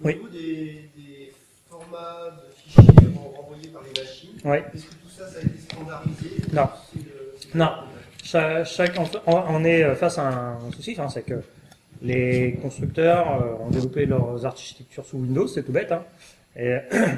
Au Oui. niveau des formats de fichiers renvoyés par les machines, Ouais. est-ce que tout ça, ça a été standardisé? Non. C'est Non. On est face à un souci, hein, c'est que les constructeurs ont développé leurs architectures sous Windows, c'est tout bête, hein. Et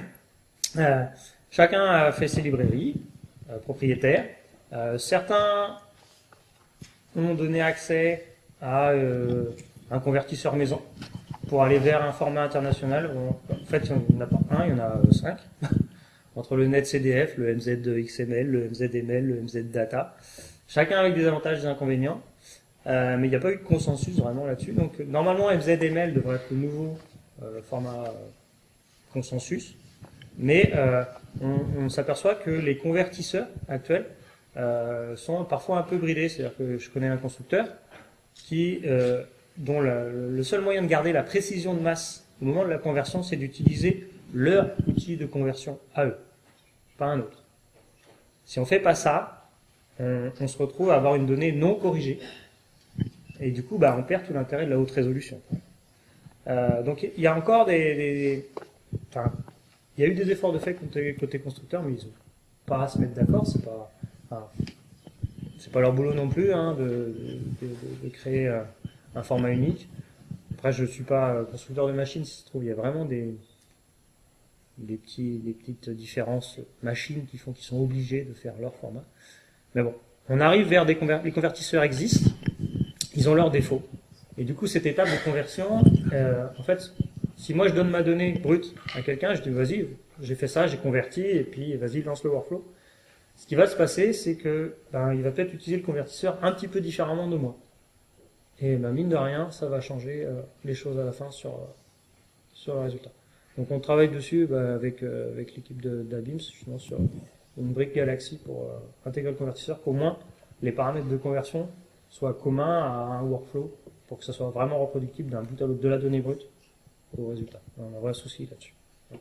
chacun a fait ses librairies propriétaires. Certains ont donné accès à un convertisseur maison pour aller vers un format international. En fait, il n'y en a pas un, il y en a 5. Entre le NetCDF, le MZXML, le MZML, le MZData. Chacun avec des avantages et des inconvénients. Mais il n'y a pas eu de consensus vraiment là-dessus. Donc, normalement, MZML devrait être le nouveau format consensus. Mais on s'aperçoit que les convertisseurs actuels sont parfois un peu bridés. C'est-à-dire que je connais un constructeur dont le seul moyen de garder la précision de masse au moment de la conversion, c'est d'utiliser leur outil de conversion à eux, pas un autre. Si on fait pas ça, on se retrouve à avoir une donnée non corrigée. Et du coup, on perd tout l'intérêt de la haute résolution. Donc, il y a encore enfin, il y a eu des efforts de fait côté constructeur, mais ils n'ont pas à se mettre d'accord. C'est pas leur boulot non plus, hein, de créer un format unique. Après, je suis pas constructeur de machines, si se trouve, il y a vraiment des petites différences machines qui font qu'ils sont obligés de faire leur format. Mais bon, on arrive vers les convertisseurs existent, ils ont leurs défauts. Et du coup, cette étape de conversion, en fait, si moi je donne ma donnée brute à quelqu'un, je dis vas-y, j'ai fait ça, j'ai converti, et puis vas-y, lance le workflow. Ce qui va se passer, c'est que il va peut-être utiliser le convertisseur un petit peu différemment de moi. Et mine de rien, ça va changer les choses à la fin sur le résultat. Donc on travaille dessus avec l'équipe d'Abims, justement sur une brique Galaxy pour intégrer le convertisseur, qu'au moins les paramètres de conversion soient communs à un workflow pour que ça soit vraiment reproductible d'un bout à l'autre de la donnée brute au résultat. On a un vrai souci là-dessus.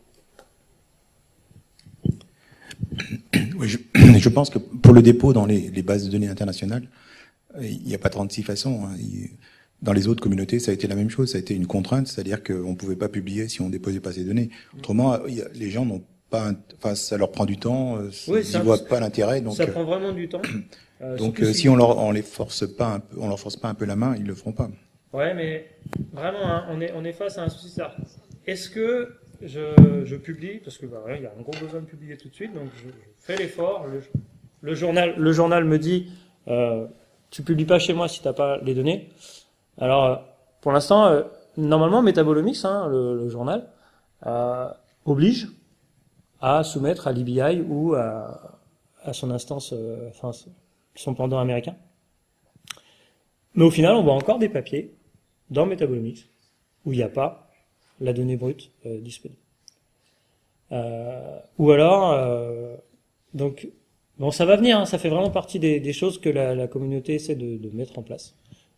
Oui, je pense que pour le dépôt dans les bases de données internationales, il n'y a pas 36 façons. Hein. Dans les autres communautés, ça a été la même chose. Ça a été une contrainte, c'est-à-dire qu'on ne pouvait pas publier si on déposait pas ces données. Autrement, les gens n'ont pas, enfin, ça leur prend du temps. Ils n'y voient pas l'intérêt. Donc ça prend vraiment du temps. Donc si on les force pas un peu, on leur force pas un peu la main, ils le feront pas. Ouais, mais vraiment, hein, on est face à un souci. Est-ce que je publie, parce que il y a un gros besoin de publier tout de suite, donc je fais l'effort. Le journal me dit, tu publies pas chez moi si t'as pas les données. Alors, pour l'instant, normalement, Metabolomics, hein, le journal, oblige à soumettre à l'EBI ou à son instance, son pendant américain. Mais au final, on voit encore des papiers dans Metabolomics où il n'y a pas la donnée brute disponible. Ou alors, donc, bon, ça va venir, hein, ça fait vraiment partie des choses que la communauté essaie de mettre en place.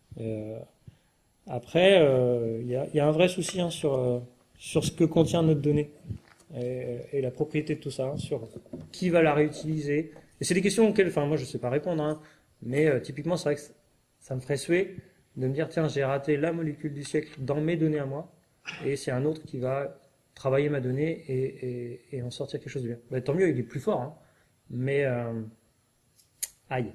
Après, il y a un vrai souci, hein, sur ce que contient notre donnée et la propriété de tout ça, hein, sur qui va la réutiliser. Et c'est des questions auxquelles, moi, je sais pas répondre, hein, mais typiquement, c'est vrai que ça me ferait suer de me dire, tiens, j'ai raté la molécule du siècle dans mes données à moi, et c'est un autre qui va travailler ma donnée et en sortir quelque chose de bien. Tant mieux, il est plus fort, hein, mais aïe.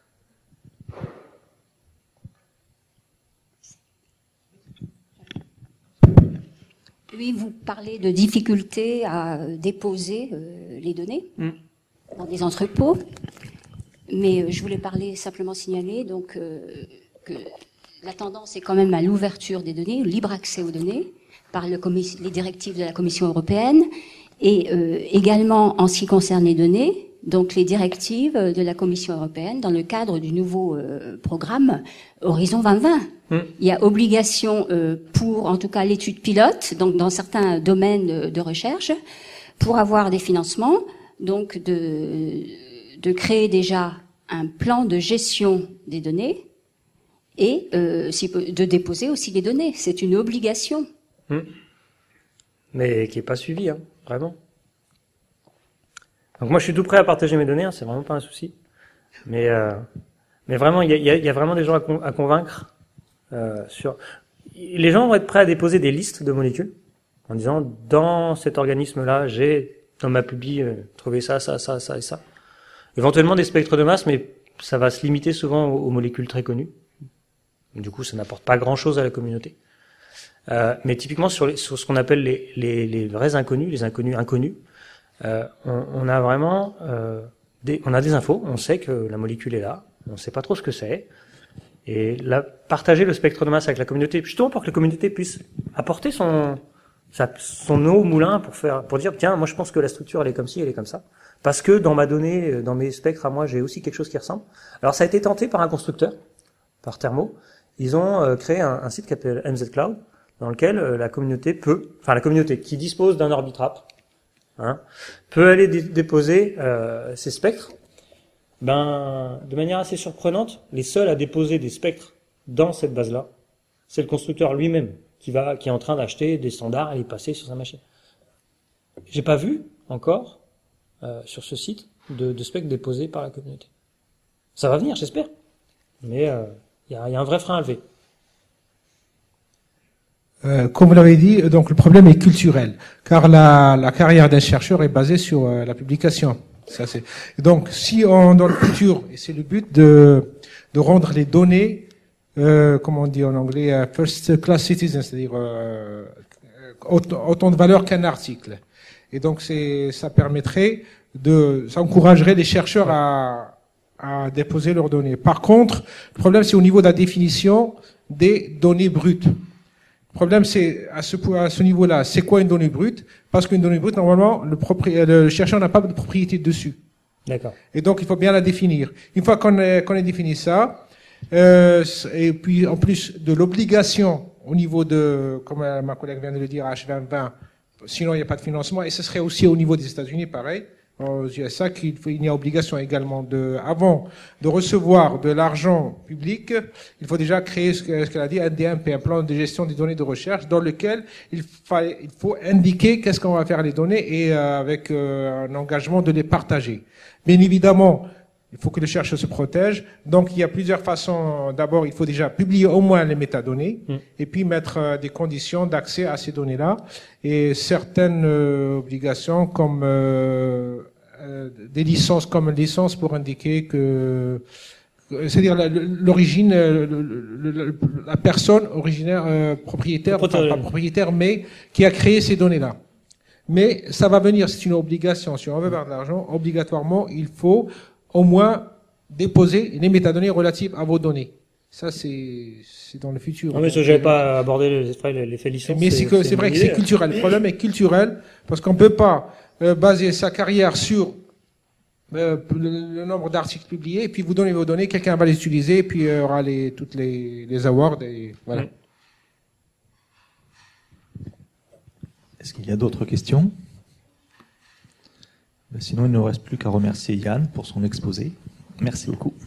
Oui, vous parlez de difficultés à déposer les données dans des entrepôts, mais je voulais simplement signaler donc que la tendance est quand même à l'ouverture des données, au libre accès aux données par les directives de la Commission européenne et également en ce qui concerne les données, donc les directives de la Commission européenne dans le cadre du nouveau programme Horizon 2020. Il y a obligation pour, en tout cas, l'étude pilote, donc dans certains domaines de recherche, pour avoir des financements, donc de créer déjà un plan de gestion des données et de déposer aussi les données. C'est une obligation. Mais qui est pas suivi, hein, vraiment. Donc moi, je suis tout prêt à partager mes données, hein, c'est vraiment pas un souci. Mais vraiment, il y a vraiment des gens à convaincre. Les gens vont être prêts à déposer des listes de molécules, en disant dans cet organisme-là, j'ai dans ma publi trouvé ça, ça, ça, ça et ça. Éventuellement des spectres de masse, mais ça va se limiter souvent aux molécules très connues. Du coup, ça n'apporte pas grand-chose à la communauté. Mais typiquement sur ce qu'on appelle les vrais inconnus, les inconnus inconnus, on a vraiment on a des infos, on sait que la molécule est là, on ne sait pas trop ce que c'est, et partager le spectre de masse avec la communauté, justement pour que la communauté puisse apporter son eau au moulin pour dire tiens, moi je pense que la structure elle est comme ci, elle est comme ça, parce que dans ma donnée, dans mes spectres à moi, j'ai aussi quelque chose qui ressemble. Alors ça a été tenté par un constructeur, par Thermo. Ils ont créé un site qui s'appelle MZ Cloud, dans lequel la communauté qui dispose d'un Orbitrap, peut aller déposer ces spectres. De manière assez surprenante, les seuls à déposer des spectres dans cette base-là, c'est le constructeur lui-même qui est en train d'acheter des standards et les passer sur sa machine. J'ai pas vu encore sur ce site de spectres déposés par la communauté. Ça va venir, j'espère, mais il y a un vrai frein à lever. Comme vous l'avez dit, donc le problème est culturel, car la carrière d'un chercheur est basée sur la publication. Donc, si on dans le futur, et c'est le but de rendre les données, comment on dit en anglais, first class citizen, c'est-à-dire autant de valeur qu'un article. Et donc, ça permettrait ça encouragerait les chercheurs à déposer leurs données. Par contre, le problème c'est au niveau de la définition des données brutes. Le problème, c'est à ce niveau-là, c'est quoi une donnée brute? Parce qu'une donnée brute, normalement, le chercheur n'a pas de propriété dessus. D'accord. Et donc, il faut bien la définir. Une fois qu'on ait défini ça, et puis en plus de l'obligation au niveau de, comme ma collègue vient de le dire, H2020, sinon il n'y a pas de financement, et ce serait aussi au niveau des États-Unis, pareil. Aux USA, il y a obligation également avant de recevoir de l'argent public, il faut déjà créer ce qu'elle a dit, un DMP, un plan de gestion des données de recherche, dans lequel il faut indiquer qu'est-ce qu'on va faire les données et avec un engagement de les partager. Bien évidemment, il faut que le chercheur se protège. Donc, il y a plusieurs façons. D'abord, il faut déjà publier au moins les métadonnées et puis mettre des conditions d'accès à ces données-là et certaines obligations comme des licences comme licence pour indiquer que c'est-à-dire l'origine, la personne originaire propriétaire, enfin, pas propriétaire, mais qui a créé ces données-là. Mais ça va venir, c'est une obligation. Si on veut avoir de l'argent, obligatoirement, il faut au moins déposer les métadonnées relatives à vos données. Ça, c'est dans le futur. Non, mais je n'avais pas abordé l'effet licence. Mais c'est vrai que c'est culturel. Le problème est culturel, parce qu'on peut pas baser sa carrière sur le nombre d'articles publiés, et puis vous donnez vos données, quelqu'un va les utiliser, et puis il y aura toutes les awards, et voilà. Est-ce qu'il y a d'autres questions? Sinon, il ne nous reste plus qu'à remercier Yann pour son exposé. Merci beaucoup.